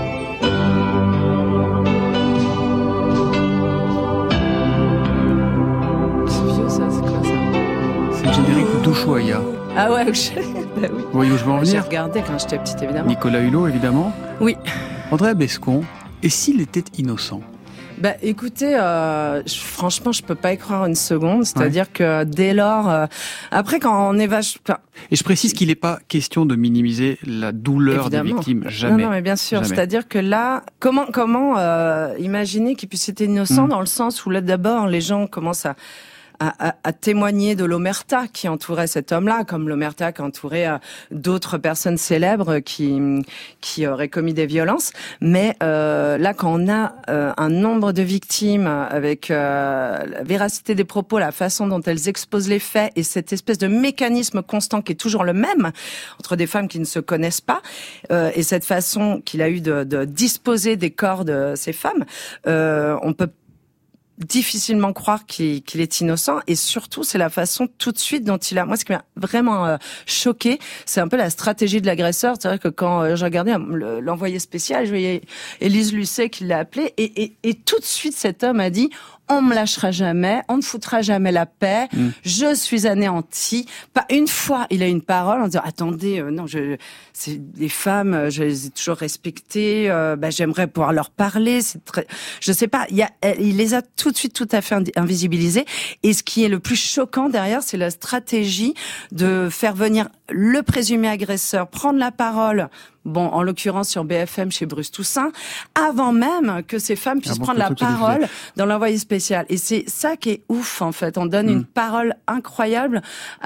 C'est vieux, ça. C'est quoi, ça? C'est le générique d'Ushuaïa. Ah ouais, oui. Vous voyez où je veux en venir? J'ai regardé quand j'étais petite, évidemment. Nicolas Hulot, évidemment. Oui. Andrea Bescon. Et s'il était innocent? Écoutez, franchement, je peux pas y croire une seconde. C'est-à-dire que dès lors, après, quand on est Et je précise qu'il n'est pas question de minimiser la douleur évidemment. Des victimes. Jamais. Non, mais bien sûr. Jamais. C'est-à-dire que là, comment imaginer qu'il puisse être innocent dans le sens où là, d'abord, les gens commencent à témoigner de l'omerta qui entourait cet homme-là, comme l'omerta qui entourait d'autres personnes célèbres qui auraient commis des violences. Mais là, quand on a un nombre de victimes avec la véracité des propos, la façon dont elles exposent les faits et cette espèce de mécanisme constant qui est toujours le même entre des femmes qui ne se connaissent pas et cette façon qu'il a eu de disposer des corps de ces femmes, on peut difficilement croire qu'il est innocent et surtout c'est la façon tout de suite dont il a. Moi, ce qui m'a vraiment choqué, c'est un peu la stratégie de l'agresseur. C'est vrai que quand j'ai regardé l'envoyé spécial, je voyais Élise Lucet qui l'a appelé et tout de suite cet homme a dit: on me lâchera jamais, on ne foutra jamais la paix, je suis anéanti. Pas une fois, il a une parole en disant: attendez, non, c'est les femmes, je les ai toujours respectées, j'aimerais pouvoir leur parler, je sais pas, il les a tout de suite tout à fait invisibilisés. Et ce qui est le plus choquant derrière, c'est la stratégie de faire venir le présumé agresseur prendre la parole, en l'occurrence sur BFM chez Bruce Toussaint, avant même que ces femmes puissent prendre la parole dans l'envoyé spécial. Et c'est ça qui est ouf, en fait. On donne une parole incroyable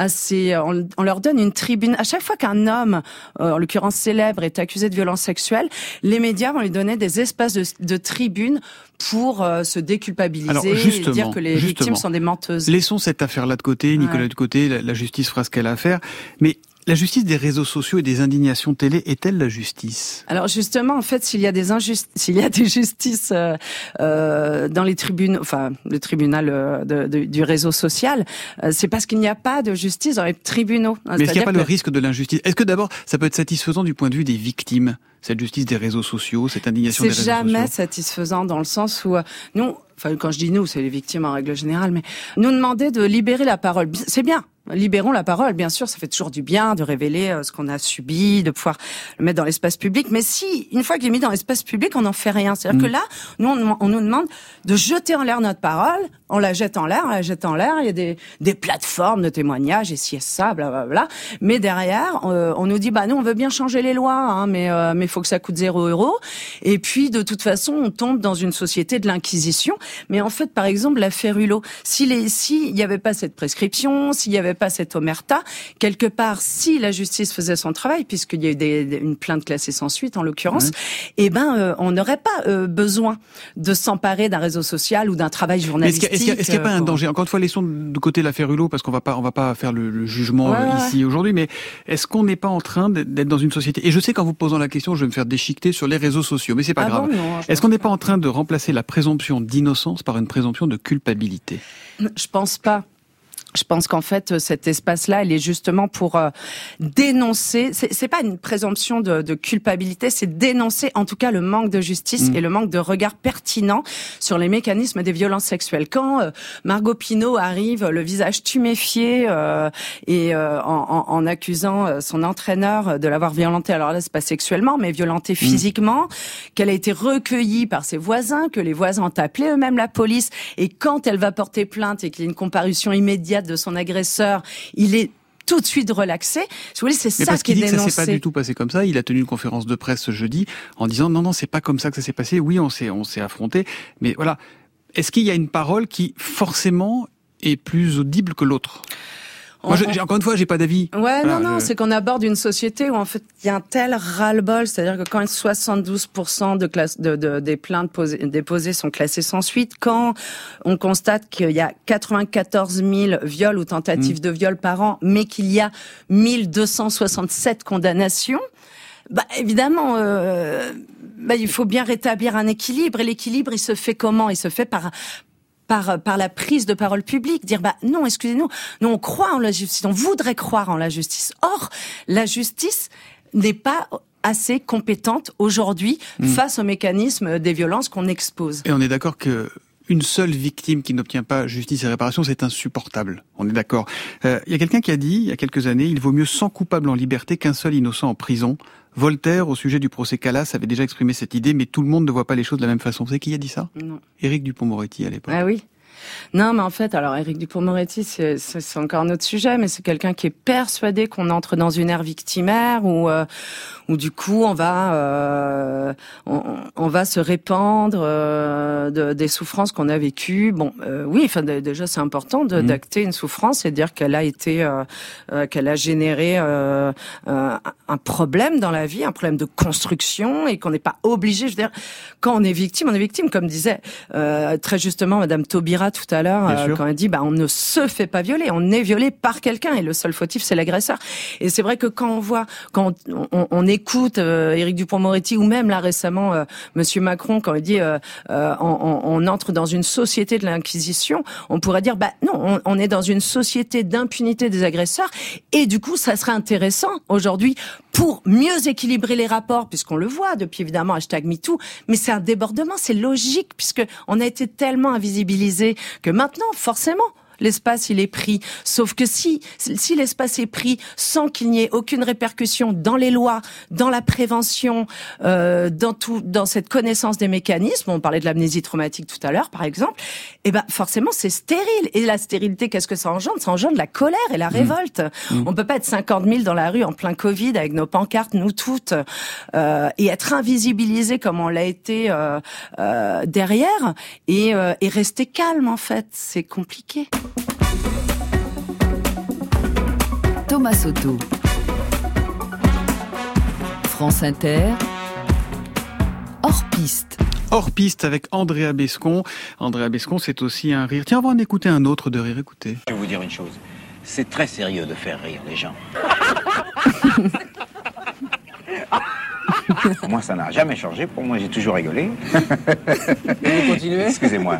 on leur donne une tribune. À chaque fois qu'un homme, en l'occurrence célèbre, est accusé de violence sexuelle, les médias vont lui donner des espaces de tribune pour se déculpabiliser et dire que les victimes sont des menteuses. Laissons cette affaire-là de côté, Nicolas de côté, la justice fera ce qu'elle a à faire, mais la justice des réseaux sociaux et des indignations télé est-elle la justice ? Alors justement, en fait, s'il y a des justices dans les tribunes, enfin le tribunal du réseau social, c'est parce qu'il n'y a pas de justice dans les tribunaux. Mais est-ce qu'il n'y a pas le risque de l'injustice ? Est-ce que d'abord, ça peut être satisfaisant du point de vue des victimes, cette justice des réseaux sociaux, cette indignation des réseaux sociaux ? C'est jamais satisfaisant dans le sens où nous, enfin quand je dis nous, c'est les victimes en règle générale, mais nous demander de libérer la parole, c'est bien. Libérons la parole, bien sûr, ça fait toujours du bien de révéler ce qu'on a subi, de pouvoir le mettre dans l'espace public. Mais si, une fois qu'il est mis dans l'espace public, on n'en fait rien. C'est-à-dire que là, nous, on nous demande de jeter en l'air notre parole, on la jette en l'air. Il y a des plateformes de témoignages, et si et ça, blablabla. Mais derrière, on nous dit, nous, on veut bien changer les lois, mais faut que ça coûte 0 €. Et puis, de toute façon, on tombe dans une société de l'inquisition. Mais en fait, par exemple, l'affaire Hulot, s'il y avait pas cette prescription, s'il y avait pas cette omerta, quelque part, si la justice faisait son travail, puisqu'il y a eu une plainte classée sans suite en l'occurrence, on n'aurait pas besoin de s'emparer d'un réseau social ou d'un travail journalistique. Est-ce qu'il n'y a pas un danger ? Encore une fois, laissons de côté l'affaire Hulot, parce qu'on va pas faire le jugement ici aujourd'hui, mais est-ce qu'on n'est pas en train d'être dans une société, et je sais qu'en vous posant la question, je vais me faire déchiqueter sur les réseaux sociaux, mais c'est pas grave. Est-ce qu'on n'est pas en train de remplacer la présomption d'innocence par une présomption de culpabilité ? Je pense pas. Je pense qu'en fait, cet espace-là, il est justement pour dénoncer. C'est pas une présomption de culpabilité, c'est dénoncer, en tout cas, le manque de justice et le manque de regard pertinent sur les mécanismes des violences sexuelles. Quand Margot Pinault arrive, le visage tuméfié, en accusant son entraîneur de l'avoir violentée, alors là, c'est pas sexuellement, mais violentée physiquement, qu'elle a été recueillie par ses voisins, que les voisins ont appelé eux-mêmes la police, et quand elle va porter plainte et qu'il y a une comparution immédiate de son agresseur, il est tout de suite relaxé. Si vous voulez, c'est ça qui est dénoncé. Ça s'est pas du tout passé comme ça. Il a tenu une conférence de presse ce jeudi en disant non, c'est pas comme ça que ça s'est passé. Oui, on s'est affronté, mais voilà. Est-ce qu'il y a une parole qui forcément est plus audible que l'autre ? Moi, encore une fois, j'ai pas d'avis. Ouais, voilà, c'est qu'on aborde une société où en fait il y a un tel ras-le-bol, c'est-à-dire que quand 72% des plaintes déposées sont classées sans suite, quand on constate qu'il y a 94 000 viols ou tentatives de viol par an, mais qu'il y a 1267 condamnations, évidemment, il faut bien rétablir un équilibre. Et l'équilibre, il se fait comment ? Il se fait par la prise de parole publique, dire non, excusez-nous, nous on croit en la justice, on voudrait croire en la justice. Or, la justice n'est pas assez compétente aujourd'hui face aux mécanismes des violences qu'on expose. Et on est d'accord que une seule victime qui n'obtient pas justice et réparation, c'est insupportable. On est d'accord. Il y a quelqu'un qui a dit, il y a quelques années, il vaut mieux 100 coupables en liberté qu'un seul innocent en prison. Voltaire, au sujet du procès Calas, avait déjà exprimé cette idée, mais tout le monde ne voit pas les choses de la même façon. Vous savez qui a dit ça ? Non. Éric Dupond-Moretti, à l'époque. Ah oui. Non, mais en fait, alors Éric Dupond-Moretti, c'est encore un autre sujet, mais c'est quelqu'un qui est persuadé qu'on entre dans une ère victimaire où du coup on va se répandre des souffrances qu'on a vécues. Bon, oui, enfin déjà c'est important d'acter une souffrance et de dire qu'elle a été, qu'elle a généré un problème dans la vie, un problème de construction, et qu'on n'est pas obligé. Je veux dire, quand on est victime, comme disait très justement Madame Taubira tout à l'heure, quand elle dit on ne se fait pas violer, on est violé par quelqu'un et le seul fautif c'est l'agresseur. Et c'est vrai que quand on écoute Éric Dupond-Moretti ou même là récemment Monsieur Macron quand il dit on entre dans une société de l'inquisition, on pourrait dire non, on est dans une société d'impunité des agresseurs, et du coup ça serait intéressant aujourd'hui pour mieux équilibrer les rapports, puisqu'on le voit depuis évidemment #MeToo, mais c'est un débordement, c'est logique puisque on a été tellement invisibilisés que maintenant forcément l'espace il est pris. Sauf que si l'espace est pris sans qu'il n'y ait aucune répercussion dans les lois, dans la prévention, dans cette connaissance des mécanismes, on parlait de l'amnésie traumatique tout à l'heure par exemple, forcément c'est stérile. Et la stérilité, qu'est-ce que ça engendre? Ça engendre la colère et la révolte. On peut pas être 50 000 dans la rue en plein Covid avec nos pancartes, nous toutes, et être invisibilisé comme on l'a été derrière, et rester calme en fait. C'est compliqué. Thomas Soto, France Inter, hors piste. Hors piste avec Andrea Bescon. Andrea Bescon, c'est aussi un rire. Tiens, on va en écouter un autre de rire. Écoutez. Je vais vous dire une chose. C'est très sérieux de faire rire les gens. Pour moi, ça n'a jamais changé. Pour moi, j'ai toujours rigolé. Et vous continuez ? Excusez-moi.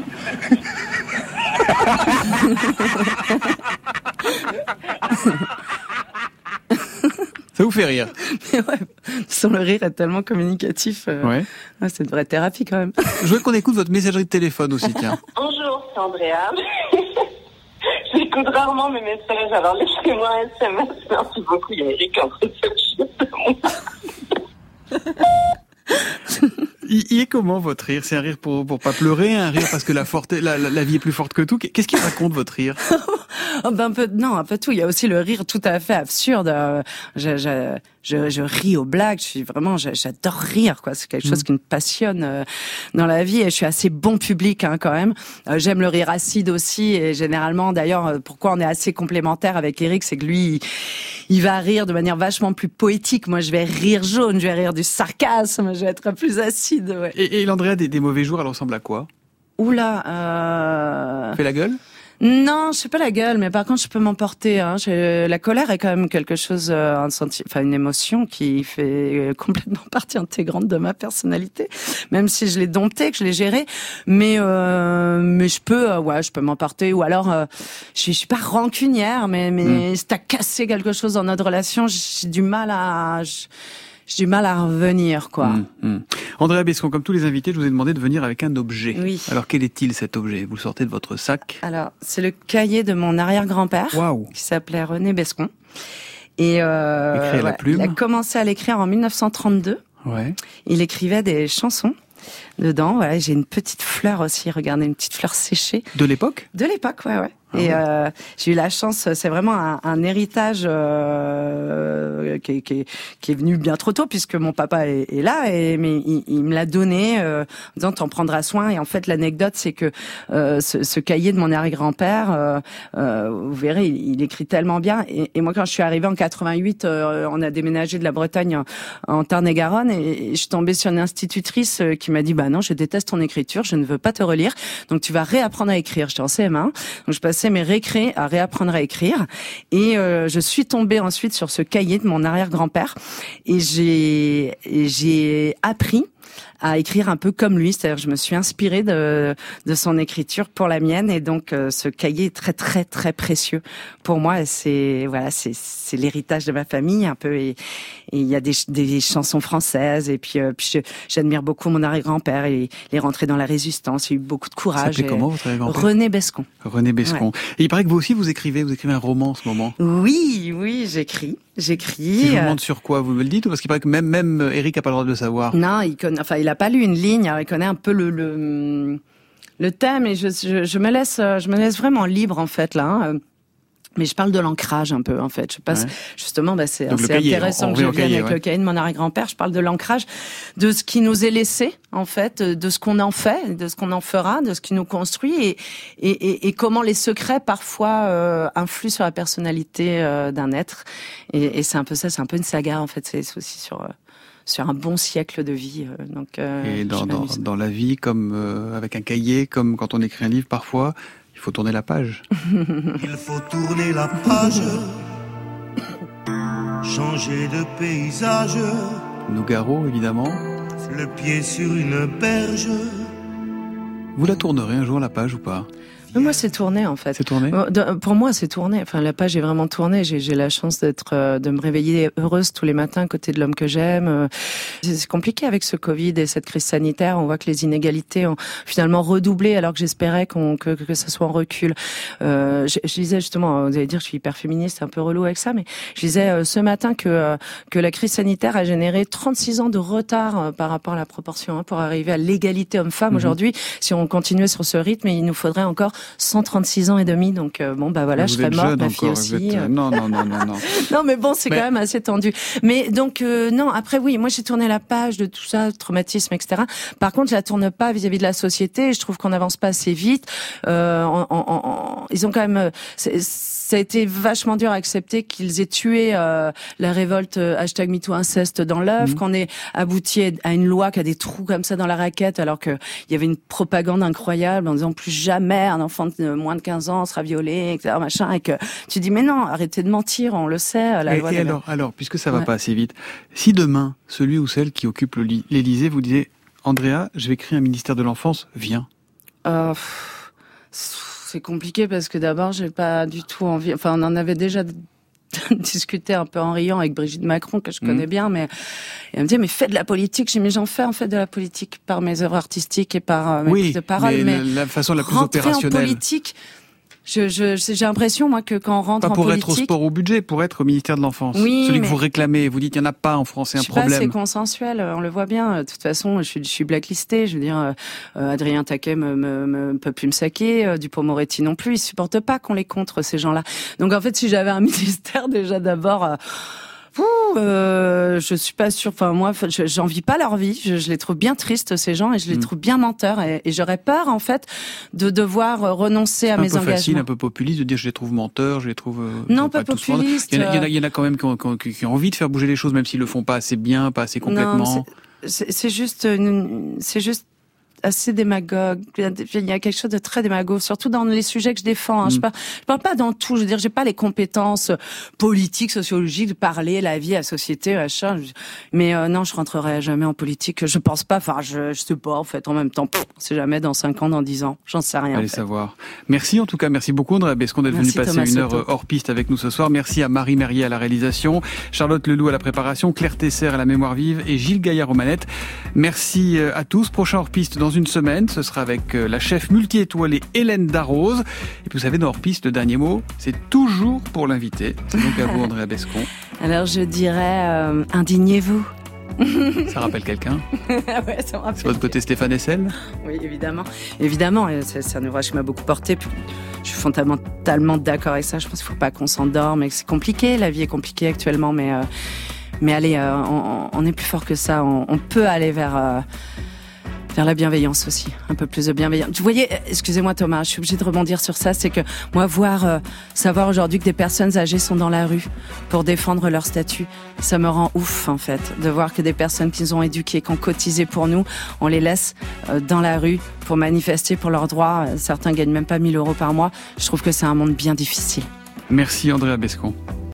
Ça vous fait rire? Mais ouais, le rire est tellement communicatif. Ouais, c'est une vraie thérapie quand même. Je voudrais qu'on écoute votre messagerie de téléphone aussi, tiens. Bonjour, c'est Andrea. J'écoute rarement mes messages, alors laissez-moi un SMS. Merci beaucoup, il y a Eric en réception de moi. Il est comment votre rire? C'est un rire pour pas pleurer, un rire parce que la vie est plus forte que tout? Qu'est-ce qu'il raconte votre rire? Un peu tout. Il y a aussi le rire tout à fait absurde. Je ris aux blagues. J'adore rire, quoi. C'est quelque chose qui me passionne dans la vie, et je suis assez bon public, quand même. J'aime le rire acide aussi, et généralement, d'ailleurs, pourquoi on est assez complémentaires avec Eric, c'est que lui, il va rire de manière vachement plus poétique. Moi, je vais rire jaune, je vais rire du sarcasme, je vais être plus acide. Ouais. Et l'Andrea des mauvais jours, elle ressemble à quoi? Oula. Fait la gueule? Non, je fais pas la gueule, mais par contre, je peux m'emporter. La colère est quand même quelque chose, une émotion qui fait complètement partie intégrante de ma personnalité, même si je l'ai domptée, que je l'ai gérée. Mais je peux m'emporter. Ou alors, je suis pas rancunière, mais si t'as cassé quelque chose dans notre relation, j'ai du mal à revenir, quoi. Andrea Bescon, comme tous les invités, je vous ai demandé de venir avec un objet. Oui. Alors, quel est-il, cet objet? Vous le sortez de votre sac. Alors, c'est le cahier de mon arrière-grand-père, qui s'appelait René Bescon. Et écrit à la plume. Il a commencé à l'écrire en 1932. Ouais. Il écrivait des chansons dedans. Voilà, j'ai une petite fleur aussi. Regardez, une petite fleur séchée. De l'époque? De l'époque, ouais. Et j'ai eu la chance, c'est vraiment un héritage qui est venu bien trop tôt, puisque mon papa est là, mais il me l'a donné en disant t'en prendras soin. Et en fait, l'anecdote, c'est que ce cahier de mon arrière-grand-père, vous verrez, il écrit tellement bien. Et moi, quand je suis arrivée en 88, on a déménagé de la Bretagne en Tarn-et-Garonne, et je suis tombée sur une institutrice qui m'a dit non, je déteste ton écriture, je ne veux pas te relire, donc tu vas réapprendre à écrire. J'étais en CM1, donc je passais mes récrés à réapprendre à écrire, et je suis tombée ensuite sur ce cahier de mon arrière-grand-père, et j'ai appris à écrire un peu comme lui, c'est-à-dire je me suis inspirée de son écriture pour la mienne, et donc ce cahier est très très très précieux pour moi. C'est l'héritage de ma famille un peu, et il y a des chansons françaises, et puis j'admire beaucoup mon arrière-grand-père, et il est rentré dans la résistance, il a eu beaucoup de courage. Ça s'appelait comment votre arrière-grand-père? René Bescon. René Bescon. Ouais. Et il paraît que vous aussi vous écrivez un roman en ce moment. Oui, j'écris. Si je vous demande sur quoi, vous me le dites, ou parce qu'il paraît que même Eric a pas le droit de le savoir? Non, il a pas lu une ligne, alors il connaît un peu le le thème, et je me laisse vraiment libre en fait là. Hein. Mais je parle de l'ancrage un peu en fait. Je passe justement, c'est intéressant que je vienne avec le cahier de mon arrière-grand-père. Je parle de l'ancrage, de ce qui nous est laissé en fait, de ce qu'on en fait, de ce qu'on en fera, de ce qui nous construit et comment les secrets parfois influent sur la personnalité d'un être. Et c'est un peu ça, c'est un peu une saga en fait. C'est aussi sur un bon siècle de vie. Et dans la vie, comme avec un cahier, comme quand on écrit un livre parfois. Il faut tourner la page. Il faut tourner la page, changer de paysage. Nougaro, évidemment. Le pied sur une berge. Vous la tournerez un jour, la page, ou pas ? Mais moi, c'est tourné, en fait. C'est tourné ? Pour moi, c'est tourné. Enfin, la page est vraiment tournée. J'ai la chance de me réveiller heureuse tous les matins à côté de l'homme que j'aime. C'est compliqué avec ce Covid et cette crise sanitaire. On voit que les inégalités ont finalement redoublé alors que j'espérais que ça soit en recul. Je disais justement, vous allez dire que je suis hyper féministe, c'est un peu relou avec ça, mais je disais ce matin que la crise sanitaire a généré 36 ans de retard par rapport à la proportion pour arriver à l'égalité homme-femme. Aujourd'hui, si on continuait sur ce rythme, il nous faudrait encore 136 ans et demi, donc voilà, je serais morte, ma fille aussi. Non. Non, mais bon, c'est quand même assez tendu. Mais donc non, après oui, moi j'ai tourné la page de tout ça, traumatisme, etc. Par contre, je la tourne pas vis-à-vis de la société. Je trouve qu'on n'avance pas assez vite. Ils ont quand même, ça a été vachement dur à accepter qu'ils aient tué la révolte #MeTooInceste dans l'œuf, qu'on ait abouti à une loi qui a des trous comme ça dans la raquette, alors que il y avait une propagande incroyable en disant plus jamais un enfant de moins de 15 ans sera violé, etc., machin, et que tu dis mais non, arrêtez de mentir, on le sait. Alors, puisque ça va pas assez vite, si demain celui ou celle qui occupe l'Élysée vous disait Andrea, je vais créer un ministère de l'enfance, viens. C'est compliqué parce que d'abord j'ai pas du tout envie. Enfin, on en avait déjà discuté un peu en riant avec Brigitte Macron que je connais bien, mais elle me dit mais fais de la politique. J'ai dit mais j'en fais en fait de la politique par mes œuvres artistiques et par mes prises de parole, mais la façon la plus rentrer opérationnelle. En politique, j'ai l'impression moi que quand on rentre en politique, pas pour être au sport au budget, pour être au ministère de l'enfance. Oui, celui que vous réclamez, vous dites il y en a pas en France, c'est un problème. C'est consensuel, on le voit bien. De toute façon, je suis blacklistée. Je veux dire, Adrien Taquet peut plus me saquer, Dupond-Moretti non plus. Ils supportent pas qu'on les contre ces gens-là. Donc en fait, si j'avais un ministère déjà d'abord. Je suis pas sûre. Enfin, moi, j'envie pas leur vie. Je les trouve bien tristes ces gens et je les trouve bien menteurs. Et j'aurais peur en fait de devoir renoncer à mes engagements. C'est un peu facile, un peu populiste de dire je les trouve menteurs, je les trouve. Non, pas populiste. Il y en a quand même qui ont envie de faire bouger les choses, même s'ils le font pas assez bien, pas assez complètement. Non, c'est juste assez démagogue. Il y a quelque chose de très démagogue, surtout dans les sujets que je défends. Je parle pas dans tout. Je veux dire, j'ai pas les compétences politiques, sociologiques de parler la vie, la société, machin. Mais non, je rentrerai jamais en politique. Je pense pas. Enfin, je sais pas. En fait, en même temps, on sait jamais dans 5 ans, dans 10 ans. J'en sais rien. Allez savoir. Merci en tout cas. Merci beaucoup Andrea Bescon d'être venu passer une heure hors piste avec nous ce soir. Merci à Marie Merrier à la réalisation, Charlotte Leloup à la préparation, Claire Tesser à la mémoire vive et Gilles Gaillard aux manettes. Merci à tous. Prochain hors piste dans une semaine, ce sera avec la chef multi-étoilée Hélène Darroze. Et puis vous savez, dans hors piste, le dernier mot, c'est toujours pour l'invité. C'est donc à vous, Andrea Bescon. Alors je dirais, indignez-vous. Ça rappelle quelqu'un? Ouais, ça me rappelle. C'est votre côté Stéphane Hessel? Oui, évidemment. Évidemment, c'est un ouvrage qui m'a beaucoup porté. Je suis fondamentalement d'accord avec ça. Je pense qu'il ne faut pas qu'on s'endorme et que c'est compliqué. La vie est compliquée actuellement, mais allez, on est plus fort que ça. On peut aller vers la bienveillance aussi, un peu plus de bienveillance. Vous voyez, excusez-moi Thomas, je suis obligée de rebondir sur ça, c'est que moi, savoir aujourd'hui que des personnes âgées sont dans la rue pour défendre leur statut, ça me rend ouf en fait, de voir que des personnes qui nous ont éduqués, qui ont cotisé pour nous, on les laisse dans la rue pour manifester pour leurs droits. Certains gagnent même pas 1 000 € par mois. Je trouve que c'est un monde bien difficile. Merci Andrea Bescon.